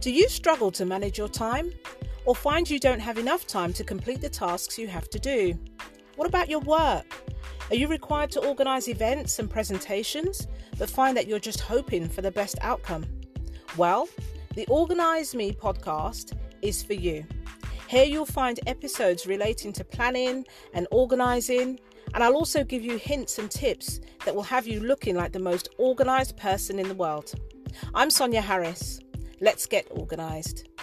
Do you struggle to manage your time? Or find you don't have enough time to complete the tasks you have to do? What about your work? Are you required to organise events and presentations, but find that you're just hoping for the best outcome? Well, the Organise Me podcast is for you. Here you'll find episodes relating to planning and organising, and I'll also give you hints and tips that will have you looking like the most organised person in the world. I'm Sonia Harris. Let's get organised.